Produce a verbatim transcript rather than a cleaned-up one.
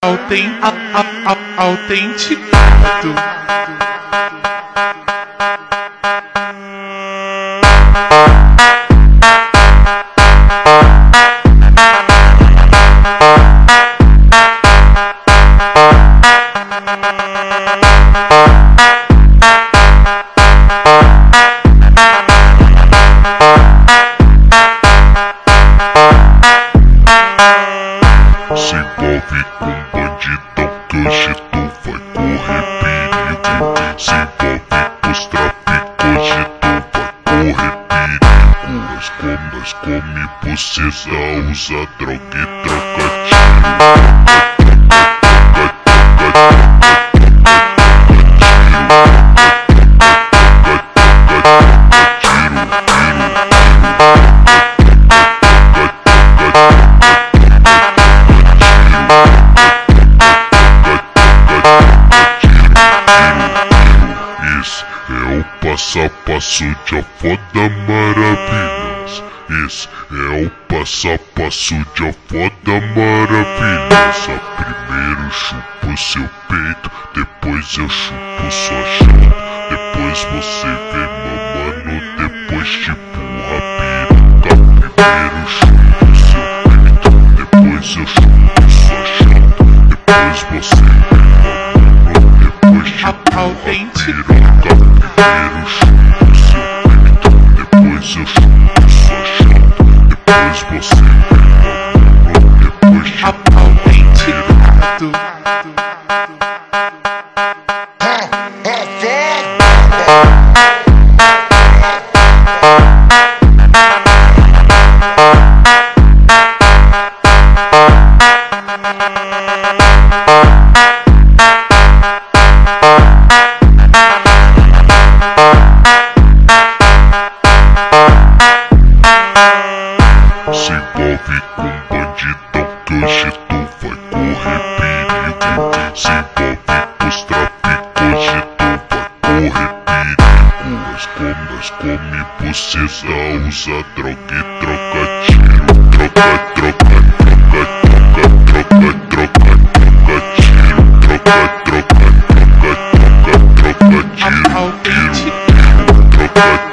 Autent, a, a, a, autenticado. Se envolve com bandidão que hoje tu vai correr perigo. Se envolve com os traficos, hoje tu vai correr perigo. Nós come, nós come buceta, usa droga e troca tiro. Esse é o passo a passo de a foda maravilhas. Esse é o passo a passo de a foda maravilhas. Primeiro chupo seu peito, depois eu chupo sua chata. Depois você vem mamando, depois tipo a piroca. Primeiro chupo seu peito, depois eu chupo sua chata. Depois você vem mamando, depois tipo Autenticado. Primeiro chupo seu peito, depois eu chupo sua chata. Depois você vem mamando, depois tipo Autenticado. Se envolve com bandidão que hoje tu vai correr perigo. Se envolve com os traficos, hoje tu vai correr perigo. Nós come, nós come buceta, usa droga e troca tiro. Troca, troca, troca, troca, troca, troca, troca tiro. Troca, troca, troca, troca, troca tiro. Tiro, tiro, troca.